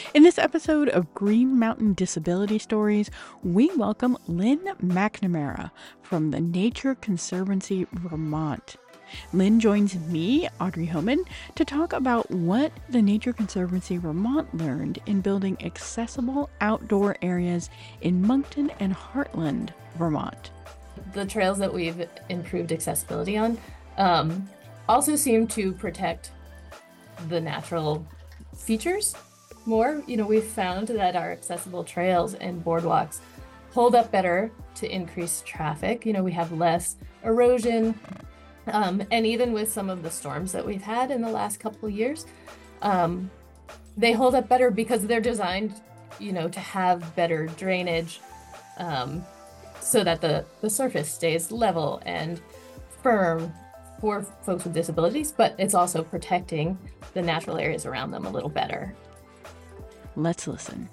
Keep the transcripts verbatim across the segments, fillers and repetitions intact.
In this episode of Green Mountain Disability Stories, we welcome Lynn McNamara from the Nature Conservancy, Vermont. Lynn joins me, Audrey Homan, to talk about what the Nature Conservancy Vermont learned in building accessible outdoor areas in Moncton and Heartland, Vermont. The trails that we've improved accessibility on um, also seem to protect the natural features more. You know, we've found that our accessible trails and boardwalks hold up better to increase traffic. You know, we have less erosion, um, and even with some of the storms that we've had in the last couple of years, um, they hold up better because they're designed, you know, to have better drainage, um, so that the, the surface stays level and firm for folks with disabilities, but it's also protecting the natural areas around them a little better. Let's listen.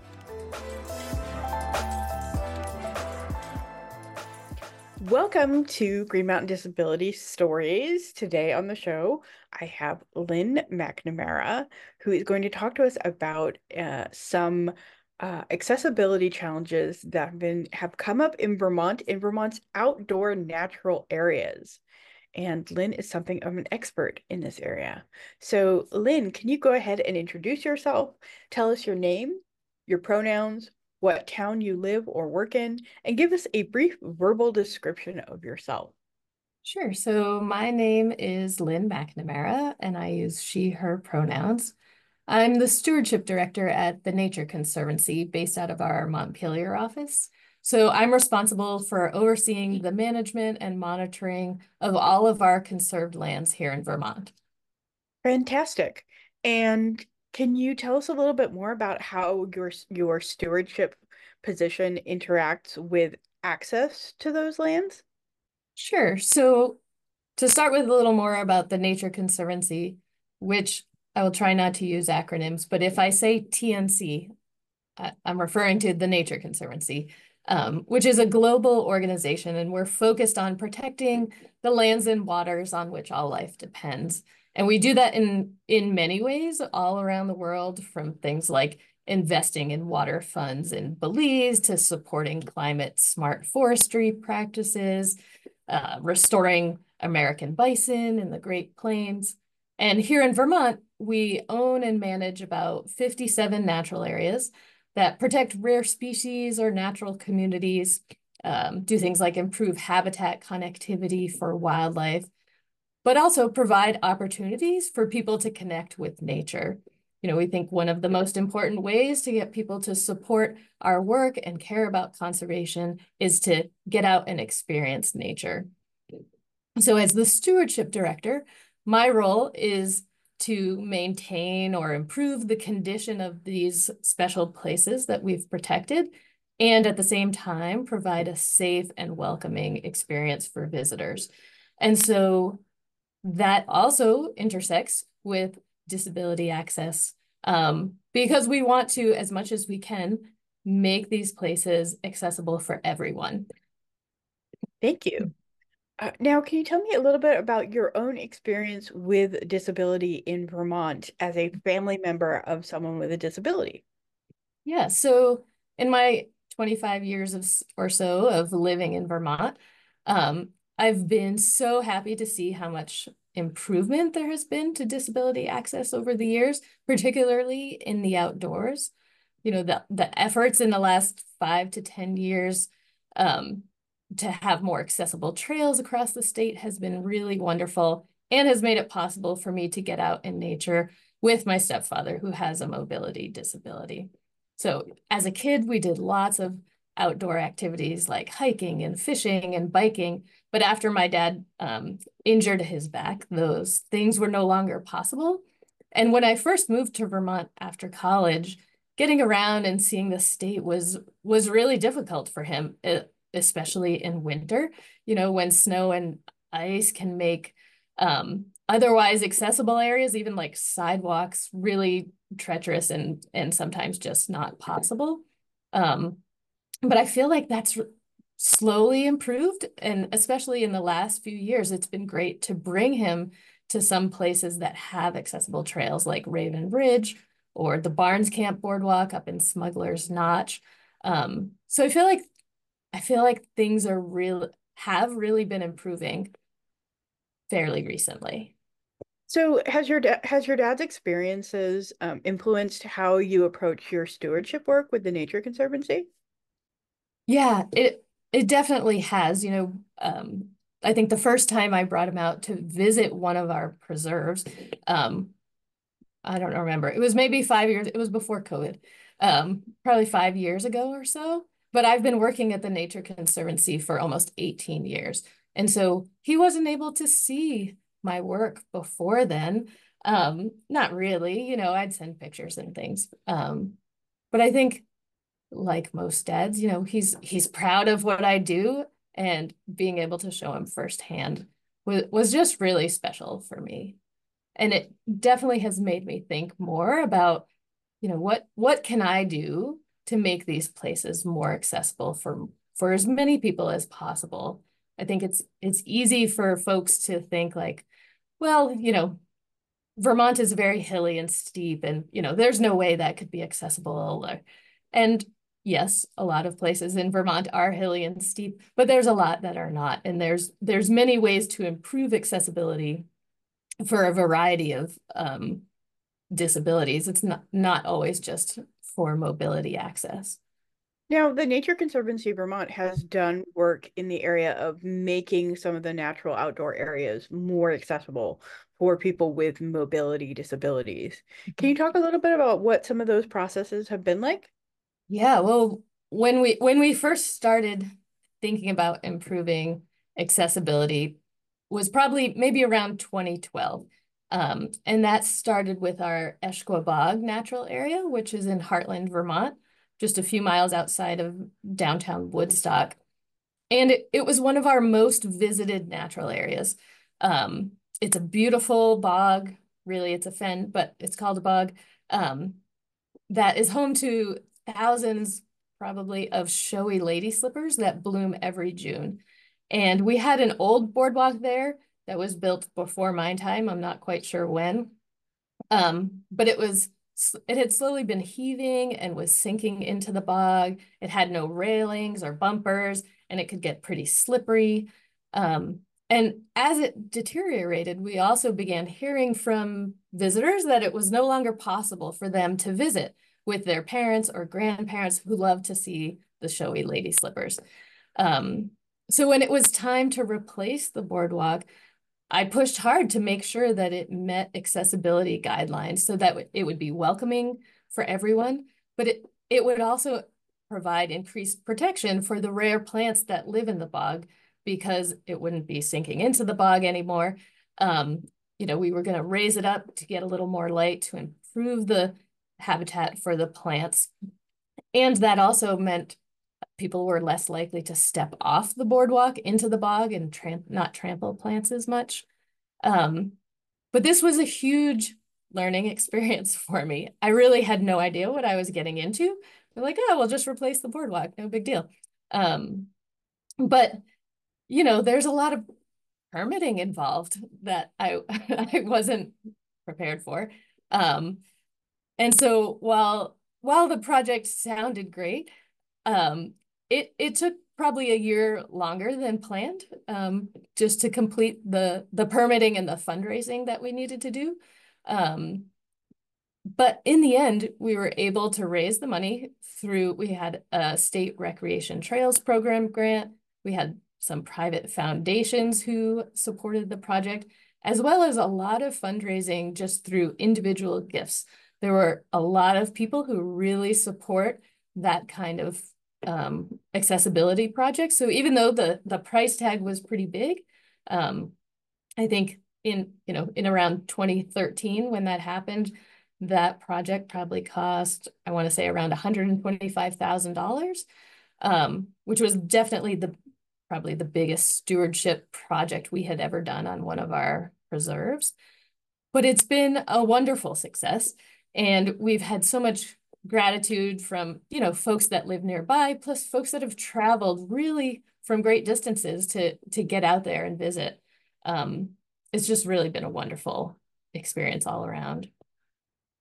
Welcome to Green Mountain Disability Stories. Today on the show, I have Lynn McNamara, who is going to talk to us about uh, some uh, accessibility challenges that have been have come up in Vermont, in Vermont's outdoor natural areas. And Lynn is something of an expert in this area. So Lynn, can you go ahead and introduce yourself? Tell us your name, your pronouns, what town you live or work in, and give us a brief verbal description of yourself. Sure. So my name is Lynn McNamara, and I use she, her pronouns. I'm the stewardship director at the Nature Conservancy based out of our Montpelier office. So I'm responsible for overseeing the management and monitoring of all of our conserved lands here in Vermont. Fantastic. And can you tell us a little bit more about how your your stewardship position interacts with access to those lands? Sure. So to start with a little more about the Nature Conservancy, which I will try not to use acronyms, but if I say T N C, I'm referring to the Nature Conservancy, um, which is a global organization, and we're focused on protecting the lands and waters on which all life depends. And we do that in, in many ways all around the world, from things like investing in water funds in Belize to supporting climate smart forestry practices, uh, restoring American bison in the Great Plains. And here in Vermont, we own and manage about fifty-seven natural areas that protect rare species or natural communities, um, do things like improve habitat connectivity for wildlife, but also provide opportunities for people to connect with nature. You know, we think one of the most important ways to get people to support our work and care about conservation is to get out and experience nature. So as the stewardship director, my role is to maintain or improve the condition of these special places that we've protected, and at the same time, provide a safe and welcoming experience for visitors. And so that also intersects with disability access, um, because we want to, as much as we can, make these places accessible for everyone. Thank you. Uh, now, can you tell me a little bit about your own experience with disability in Vermont as a family member of someone with a disability? Yeah, so in my twenty-five years of or so of living in Vermont, um, I've been so happy to see how much improvement there has been to disability access over the years, particularly in the outdoors. You know, the, the efforts in the last five to ten years um, to have more accessible trails across the state has been really wonderful, and has made it possible for me to get out in nature with my stepfather, who has a mobility disability. So as a kid, we did lots of outdoor activities like hiking and fishing and biking. But after my dad um, injured his back, those things were no longer possible. And when I first moved to Vermont after college, getting around and seeing the state was was really difficult for him, especially in winter, you know, when snow and ice can make um, otherwise accessible areas, even like sidewalks, really treacherous and and sometimes just not possible. Um, but I feel like that's slowly improved, and especially in the last few years, it's been great to bring him to some places that have accessible trails like Raven Ridge or the Barnes Camp Boardwalk up in Smuggler's Notch. Um, so I feel like I feel like things are real have really been improving fairly recently. So has your da has your dad's experiences um, influenced how you approach your stewardship work with the Nature Conservancy? Yeah, it it definitely has. You know, um, I think the first time I brought him out to visit one of our preserves, um, I don't remember. It was maybe five years. It was before COVID, um, probably five years ago or so. But I've been working at the Nature Conservancy for almost eighteen years. And so he wasn't able to see my work before then. Um, not really, you know, I'd send pictures and things. Um, but I think like most dads, you know, he's he's proud of what I do, and being able to show him firsthand was, was just really special for me. And it definitely has made me think more about, you know, what what can I do to make these places more accessible for for as many people as possible. I think it's it's easy for folks to think like, well, you know, Vermont is very hilly and steep, and you know, there's no way that could be accessible. Or, and yes, a lot of places in Vermont are hilly and steep, but there's a lot that are not. And there's there's many ways to improve accessibility for a variety of um, disabilities. It's not not always just for mobility access. Now, the Nature Conservancy of Vermont has done work in the area of making some of the natural outdoor areas more accessible for people with mobility disabilities. Can you talk a little bit about what some of those processes have been like? Yeah, well, when we when we first started thinking about improving accessibility was probably maybe around twenty twelve. Um, and that started with our Eshqua Bog natural area, which is in Heartland, Vermont, just a few miles outside of downtown Woodstock. And it, it was one of our most visited natural areas. Um, it's a beautiful bog, really, it's a fen, but it's called a bog. Um, that is home to thousands probably of showy lady slippers that bloom every June. And we had an old boardwalk there that was built before my time. I'm not quite sure when. Um, but it was it had slowly been heaving and was sinking into the bog. It had no railings or bumpers, and it could get pretty slippery. Um, and as it deteriorated, we also began hearing from visitors that it was no longer possible for them to visit with their parents or grandparents who loved to see the showy lady slippers. Um, so when it was time to replace the boardwalk, I pushed hard to make sure that it met accessibility guidelines so that it would be welcoming for everyone, but it, it would also provide increased protection for the rare plants that live in the bog, because it wouldn't be sinking into the bog anymore. Um, you know, we were going to raise it up to get a little more light to improve the habitat for the plants. And that also meant people were less likely to step off the boardwalk into the bog and tramp not trample plants as much. Um, but this was a huge learning experience for me. I really had no idea what I was getting into. They're like, oh, we'll just replace the boardwalk, no big deal. Um, but you know, there's a lot of permitting involved that I I wasn't prepared for. Um, and so while while the project sounded great, um, it it took probably a year longer than planned, um, just to complete the the permitting and the fundraising that we needed to do. Um, but in the end, we were able to raise the money through, we had a state recreation trails program grant. We had some private foundations who supported the project, as well as a lot of fundraising just through individual gifts. There were a lot of people who really support that kind of um, accessibility project. So even though the, the price tag was pretty big, um, I think in, you know, in around twenty thirteen when that happened, that project probably cost, I want to say around one hundred twenty-five thousand dollars, um, which was definitely the probably the biggest stewardship project we had ever done on one of our preserves. But it's been a wonderful success. And we've had so much gratitude from, you know, folks that live nearby, plus folks that have traveled really from great distances to, to get out there and visit. Um, it's just really been a wonderful experience all around.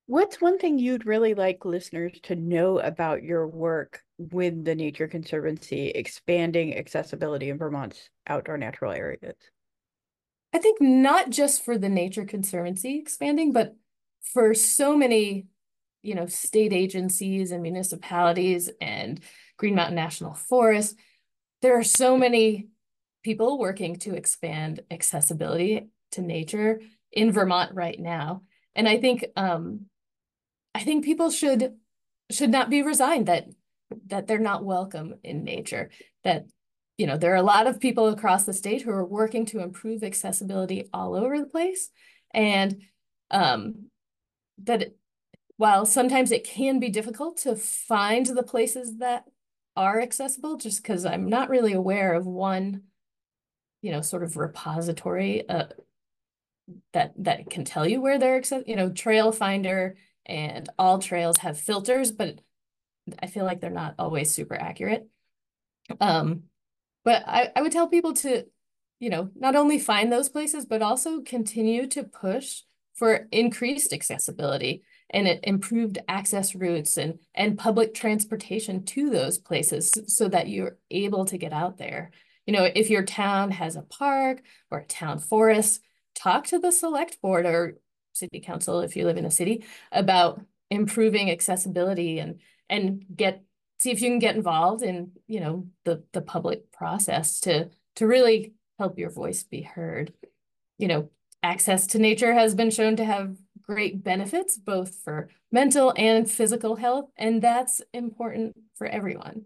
What's one thing you'd really like listeners to know about your work with the Nature Conservancy expanding accessibility in Vermont's outdoor natural areas? I think not just for the Nature Conservancy expanding, but for so many, you know, state agencies and municipalities and Green Mountain National Forest. There are so many people working to expand accessibility to nature in Vermont right now. And I think um, I think people should should not be resigned that that they're not welcome in nature. That, you know, there are a lot of people across the state who are working to improve accessibility all over the place. And um, that while sometimes it can be difficult to find the places that are accessible, just because I'm not really aware of one, you know, sort of repository uh, that that can tell you where they're accessible. You know, Trail Finder and all trails have filters, but I feel like they're not always super accurate. Um, but I, I would tell people to, you know, not only find those places, but also continue to push for increased accessibility and improved access routes and, and public transportation to those places so that you're able to get out there. You know, if your town has a park or a town forest, talk to the select board or city council if you live in a city about improving accessibility and and get see if you can get involved in, you know, the the public process to to really help your voice be heard. You know, access to nature has been shown to have great benefits both for mental and physical health, and that's important for everyone.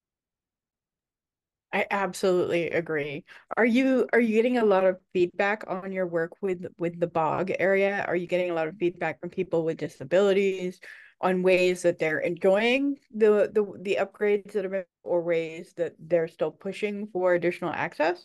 I absolutely agree. Are you are you getting a lot of feedback on your work with with the bog area? Are you getting a lot of feedback from people with disabilities on ways that they're enjoying the the the upgrades that have been, or ways that they're still pushing for additional access?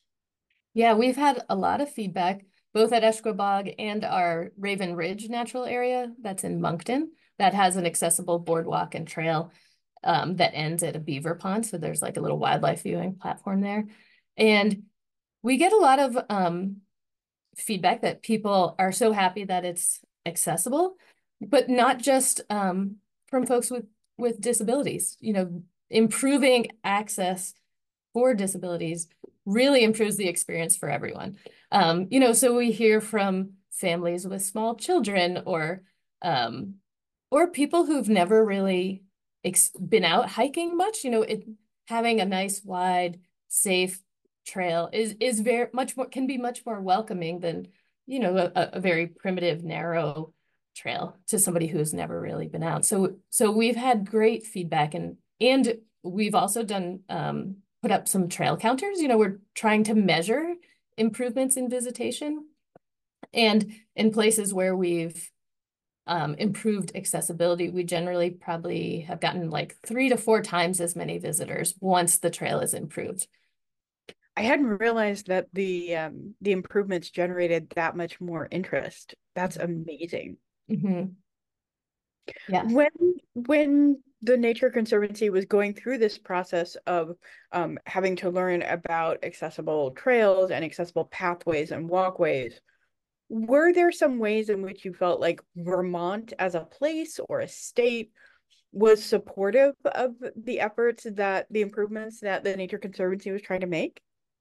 Yeah, we've had a lot of feedback both at Esquibog and our Raven Ridge natural area that's in Moncton that has an accessible boardwalk and trail um, that ends at a beaver pond. So there's like a little wildlife viewing platform there. And we get a lot of um, feedback that people are so happy that it's accessible, but not just um, from folks with, with disabilities. You know, improving access for disabilities really improves the experience for everyone. Um, you know, so we hear from families with small children or um, or people who've never really ex been out hiking much. You know, it having a nice, wide, safe trail is is very much more can be much more welcoming than, you know, a, a very primitive, narrow trail to somebody who's never really been out. So so we've had great feedback and and we've also done um, put up some trail counters. You know, we're trying to measure improvements in visitation. And in places where we've um, improved accessibility, we generally probably have gotten like three to four times as many visitors once the trail is improved. I hadn't realized that the um the improvements generated that much more interest. That's amazing. Mm-hmm. Yeah. When when the Nature Conservancy was going through this process of um, having to learn about accessible trails and accessible pathways and walkways, were there some ways in which you felt like Vermont as a place or a state was supportive of the efforts that the improvements that the Nature Conservancy was trying to make?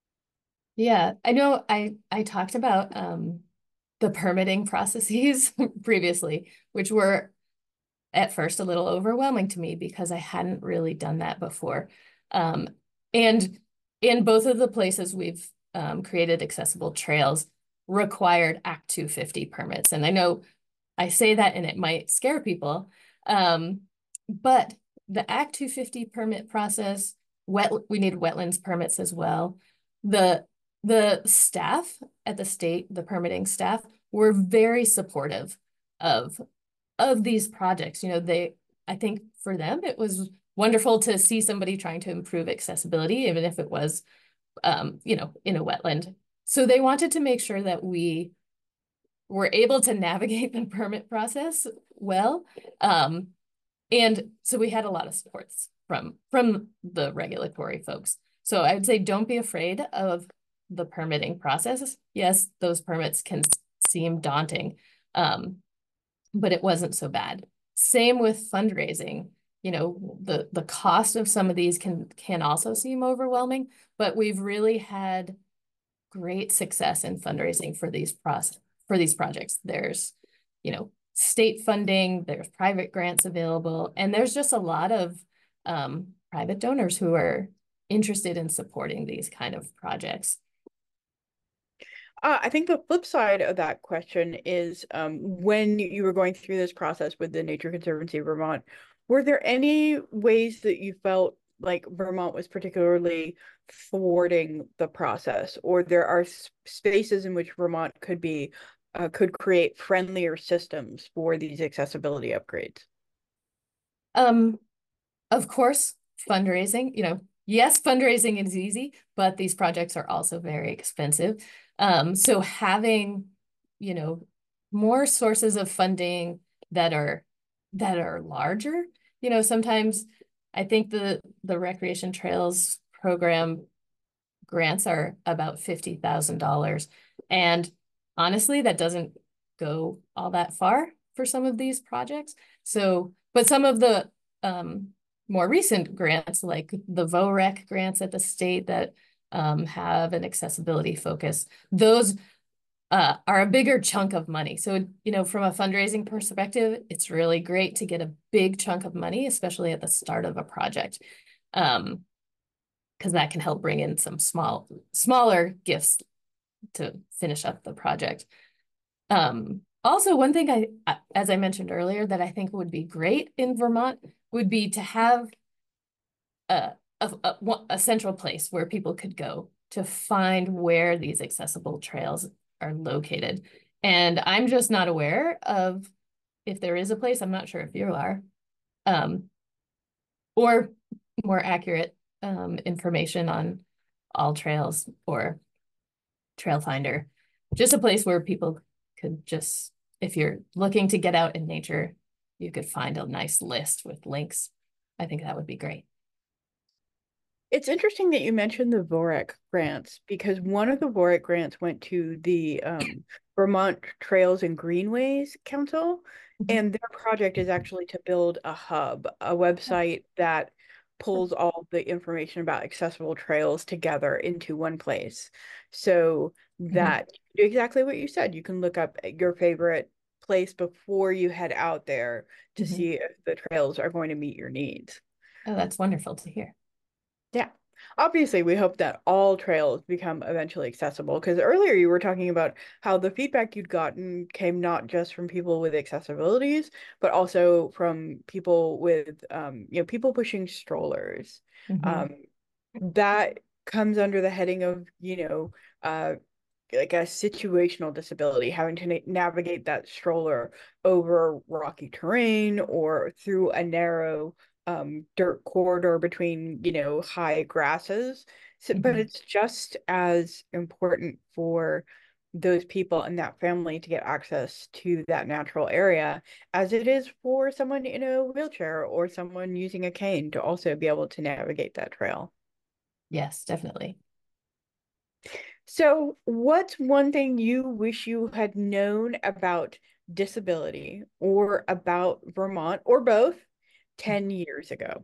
Yeah. I know I I talked about um the permitting processes previously, which were at first a little overwhelming to me because I hadn't really done that before. Um, and in both of the places we've um, created accessible trails required Act two fifty permits. And I know I say that and it might scare people, um, but the Act two fifty permit process, wet, we need wetlands permits as well. The, the staff at the state, the permitting staff, were very supportive of of these projects. You know, they, I think for them, it was wonderful to see somebody trying to improve accessibility, even if it was, um, you know, in a wetland. So they wanted to make sure that we were able to navigate the permit process well. Um, and so we had a lot of supports from, from the regulatory folks. So I would say don't be afraid of the permitting process. Yes, those permits can seem daunting. Um, but it wasn't so bad. Same with fundraising. You know, the the cost of some of these can can also seem overwhelming, but we've really had great success in fundraising for these process for these projects. There's, you know, state funding, there's private grants available, and there's just a lot of um, private donors who are interested in supporting these kind of projects. Uh, I think the flip side of that question is um, when you were going through this process with the Nature Conservancy of Vermont, were there any ways that you felt like Vermont was particularly thwarting the process, or there are spaces in which Vermont could be uh, could create friendlier systems for these accessibility upgrades? Um, of course, fundraising, you know, yes, fundraising is easy, but these projects are also very expensive. Um, so having, you know, more sources of funding that are that are larger, you know, sometimes I think the the Recreation Trails program grants are about fifty thousand dollars. And honestly, that doesn't go all that far for some of these projects. So, but some of the um, more recent grants, like the V O R E C grants at the state that um, have an accessibility focus, those uh, are a bigger chunk of money. So, you know, from a fundraising perspective, it's really great to get a big chunk of money, especially at the start of a project. Um, because that can help bring in some small, smaller gifts to finish up the project. Um, also, one thing I, as I mentioned earlier, that I think would be great in Vermont would be to have a, a, a, a central place where people could go to find where these accessible trails are located. And I'm just not aware of if there is a place. I'm not sure if you are. Um, or more accurate um, information on AllTrails or Trail Finder, just a place where people could just, if you're looking to get out in nature, you could find a nice list with links. I think that would be great. It's interesting that you mentioned the V O R E C grants because one of the V O R E C grants went to the um, Vermont Trails and Greenways Council, Mhm. and their project is actually to build a hub, a website that pulls all the information about accessible trails together into one place. So Mhm. that exactly what you said, you can look up your favorite place before you head out there to Mhm. see if the trails are going to meet your needs. Oh, that's wonderful to hear. Yeah. Obviously, we hope that all trails become eventually accessible because earlier you were talking about how the feedback you'd gotten came not just from people with accessibilities, but also from people with, um, you know, people pushing strollers. Mhm. Um, that comes under the heading of, you know, uh, like a situational disability, having to na navigate that stroller over rocky terrain or through a narrow um, dirt corridor between, you know, high grasses. So, but Mhm. it's just as important for those people and that family to get access to that natural area as it is for someone in a wheelchair or someone using a cane to also be able to navigate that trail. Yes, definitely. So, what's one thing you wish you had known about disability or about Vermont or both ten years ago?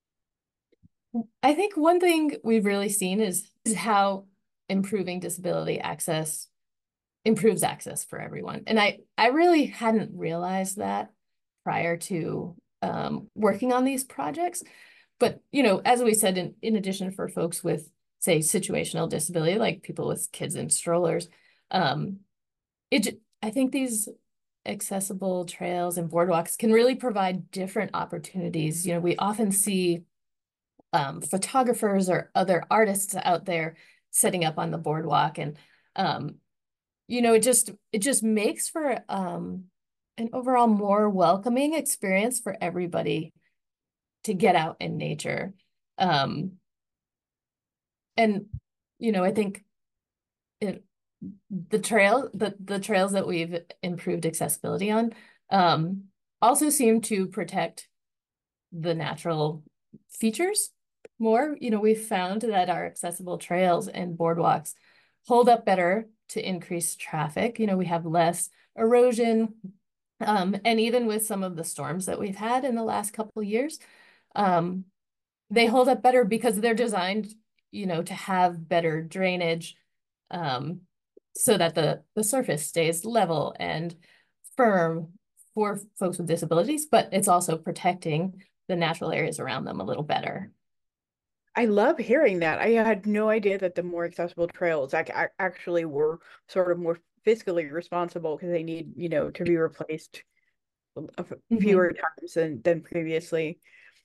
I think one thing we've really seen is, is how improving disability access improves access for everyone. And I, I really hadn't realized that prior to um, working on these projects. But, you know, as we said, in, in addition for folks with, say, situational disability, like people with kids in strollers, um, it, I think these accessible trails and boardwalks can really provide different opportunities. You know, we often see um, photographers or other artists out there setting up on the boardwalk, and um, you know, it just it just makes for um, an overall more welcoming experience for everybody to get out in nature. Um, and you know, I think it, the trail the the trails that we've improved accessibility on um, also seem to protect the natural features more. You know, we've found that our accessible trails and boardwalks hold up better to increase traffic. You know, we have less erosion, Um, and even with some of the storms that we've had in the last couple of years, um, they hold up better because they're designed, you know, to have better drainage, um, so that the, the surface stays level and firm for folks with disabilities, but it's also protecting the natural areas around them a little better. I love hearing that. I had no idea that the more accessible trails ac ac- actually were sort of more fiscally responsible because they need, you know, to be replaced a f- Mhm. fewer times than than previously.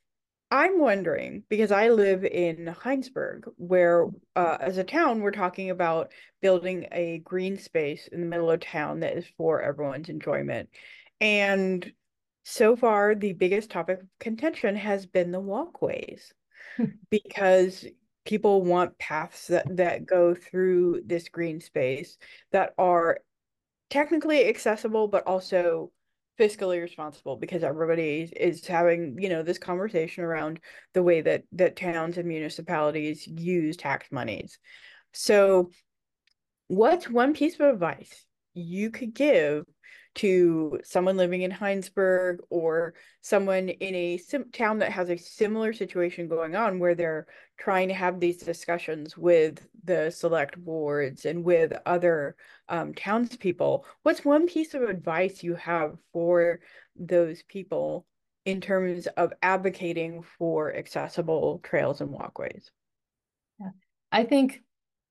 I'm wondering because I live in Heinsberg, where uh, as a town, we're talking about building a green space in the middle of town that is for everyone's enjoyment. And so far, the biggest topic of contention has been the walkways because people want paths that, that go through this green space that are technically accessible, but also fiscally responsible because everybody is having, you know, this conversation around the way that that towns and municipalities use tax monies. So what's one piece of advice you could give to someone living in Heinsberg or someone in a sim town that has a similar situation going on where they're trying to have these discussions with the select boards and with other um, townspeople? What's one piece of advice you have for those people in terms of advocating for accessible trails and walkways? Yeah. I think,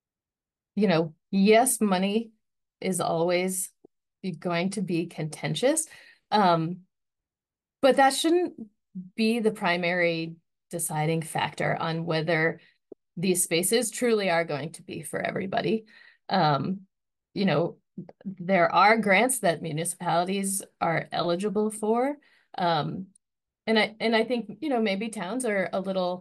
you know, yes, money is always going to be contentious. Um, but that shouldn't be the primary deciding factor on whether these spaces truly are going to be for everybody. Um, you know, there are grants that municipalities are eligible for. Um, and I and I think, you know, maybe towns are a little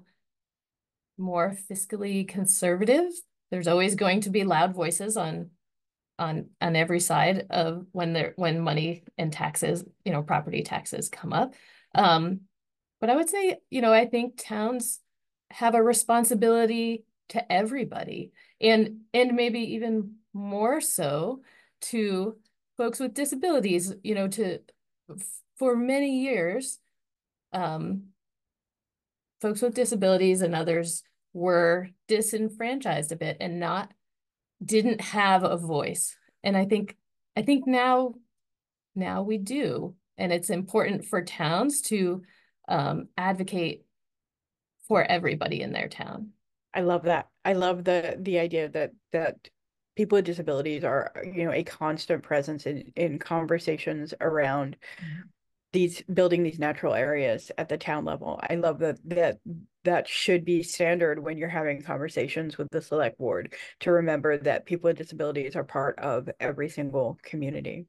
more fiscally conservative. There's always going to be loud voices on on on every side of when there when money and taxes, you know, property taxes come up. Um, but I would say, you know, I think towns have a responsibility to everybody, and and maybe even more so to folks with disabilities, you know, to for many years, um, folks with disabilities and others were disenfranchised a bit and not didn't have a voice. And I think I think now now we do. And it's important for towns to um, advocate for everybody in their town. I love that. I love the the idea that that people with disabilities are, you know, a constant presence in in conversations around these building these natural areas at the town level. I love that that that should be standard when you're having conversations with the select board to remember that people with disabilities are part of every single community.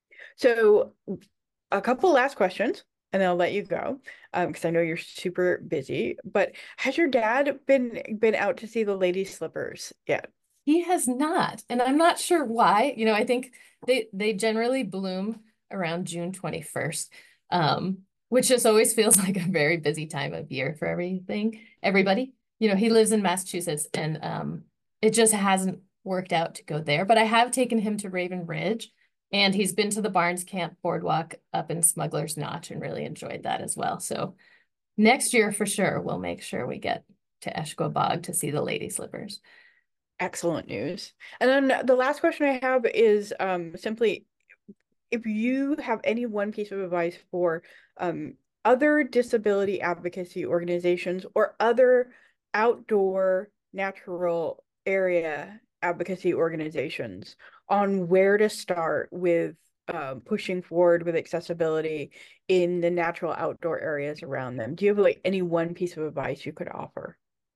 So a couple last questions and then I'll let you go um because I know you're super busy. But has your dad been been out to see the lady slippers yet? He has not, and I'm not sure why. You know, I think they they generally bloom around June twenty-first, um, which just always feels like a very busy time of year for everything, everybody. You know, he lives in Massachusetts, and um, it just hasn't worked out to go there. But I have taken him to Raven Ridge, and he's been to the Barnes Camp Boardwalk up in Smuggler's Notch and really enjoyed that as well. So next year for sure, we'll make sure we get to Eshko Bog to see the lady slippers. Excellent news. And then the last question I have is um simply if you have any one piece of advice for um, other disability advocacy organizations or other outdoor natural area advocacy organizations on where to start with um, pushing forward with accessibility in the natural outdoor areas around them, do you have like any one piece of advice you could offer?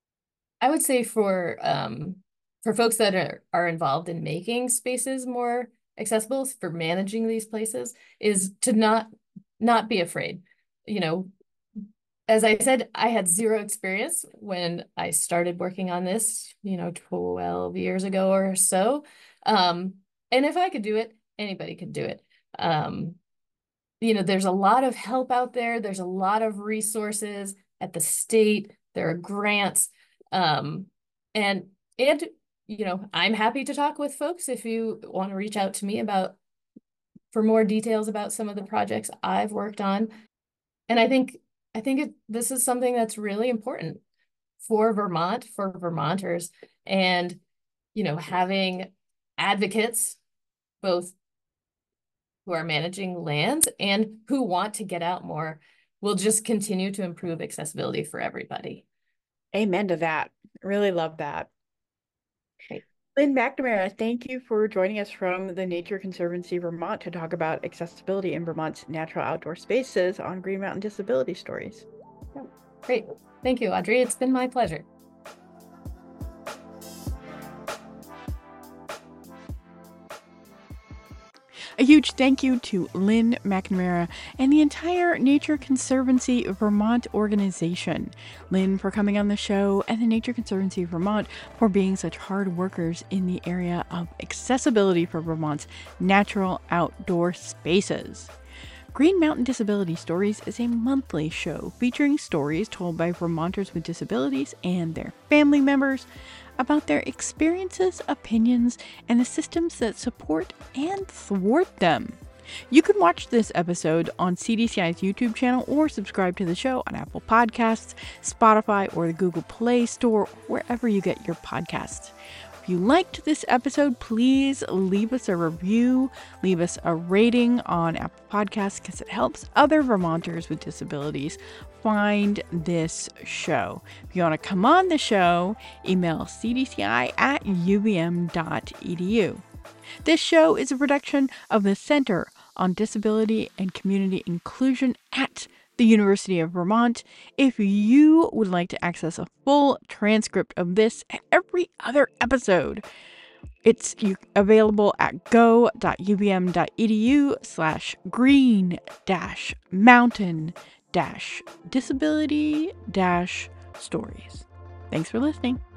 I would say for um for folks that are, are involved in making spaces more accessible for managing these places is to not not be afraid. You know, as I said, I had zero experience when I started working on this, you know, twelve years ago or so. Um, and if I could do it, anybody could do it. Um, you know, there's a lot of help out there. There's a lot of resources at the state. There are grants. Um, and and you know, I'm happy to talk with folks if you want to reach out to me about for more details about some of the projects I've worked on. And I think I think it, this is something that's really important for Vermont, for Vermonters, and you know, having advocates, both who are managing lands and who want to get out more, will just continue to improve accessibility for everybody. Amen to that. Really love that. Great. Lynn McNamara, thank you for joining us from the Nature Conservancy Vermont to talk about accessibility in Vermont's natural outdoor spaces on Green Mountain Disability Stories. Yeah. Great. Thank you, Audrey. It's been my pleasure. A huge thank you to Lynn McNamara and the entire Nature Conservancy Vermont organization. Lynn for coming on the show, and the Nature Conservancy Vermont for being such hard workers in the area of accessibility for Vermont's natural outdoor spaces. Green Mountain Disability Stories is a monthly show featuring stories told by Vermonters with disabilities and their family members about their experiences, opinions, and the systems that support and thwart them. You can watch this episode on C D C I's YouTube channel or subscribe to the show on Apple Podcasts, Spotify, or the Google Play Store, wherever you get your podcasts. If you liked this episode, please leave us a review, leave us a rating on Apple Podcasts, because it helps other Vermonters with disabilities find this show. If you want to come on the show, email c d c i at u v m dot e d u. This show is a production of the Center on Disability and Community Inclusion at the University of Vermont. If you would like to access a full transcript of this and every other episode, it's available at go dot u v m dot e d u slash green dash mountain dash disability dash stories. Thanks for listening.